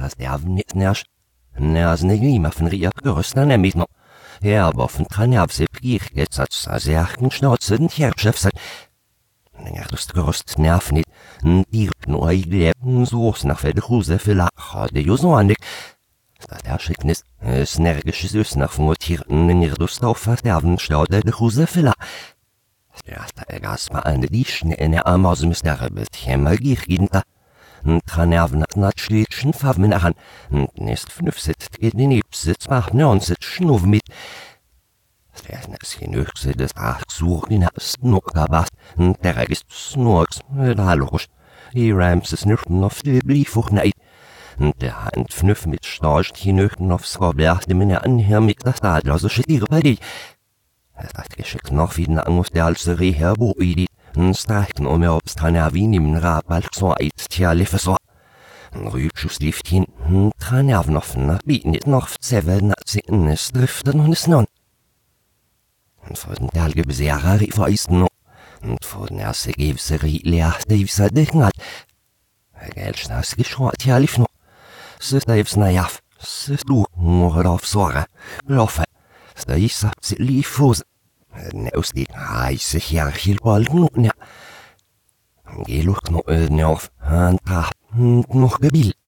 fast nicht nervt. Nervs nicht immer von Rier gerüsten damit noch. Ja, aber von Tranjavse Pier jetzt als Erchen Schnauze und Herrschaft sein. Ja, das gerüst nerv nicht. Die nur leben so nach der Hose für Lacher, der Josannik. Das Erschicknis ist nergisches Süß nach von Mutierten in ihr Lust auf Verderben staude der Hose für Lacher. Ja, da gas mal eine die Schnee in der Arm aus dem Sterbettchen mal gehen da. Tranerven hat schlichtschen Farben in der Hand. Nächst 5 sitzt geht in die Sitz macht 9 sitzt schnuff mit. Der ist genügse des Achsuch in der Snuckerbast. Der Rest Snurks, da logisch. Die Rams ist nicht auf die Bliefuch neid. Der Hand 5 mit Storch die Nöchten aufs Skobler, dem in der Anhör mit das Adler so schickiere bei dir. Das geschickt noch wie eine Angst der als Reherbo idit. Streichen mir ob's Tranervin im Rabbalk so eizt ja liffe so. Rübschuss lief hinten, Tranerven offen, bieten nicht noch 7 Natzen, es driften und es non. Und vor den Dalge beserer veristen noch. Und vor den ersten Gewserie leerte ich seit Decken hat. Geldschnaß geschwart ja lief noch. Ist da jetzt najaf, ist du, nur auf Sorge, laufe. Da ich sagt sie lief Hose. Aus die heiße Herrchel balken ja. Geh lucht noch auf, und noch gebild.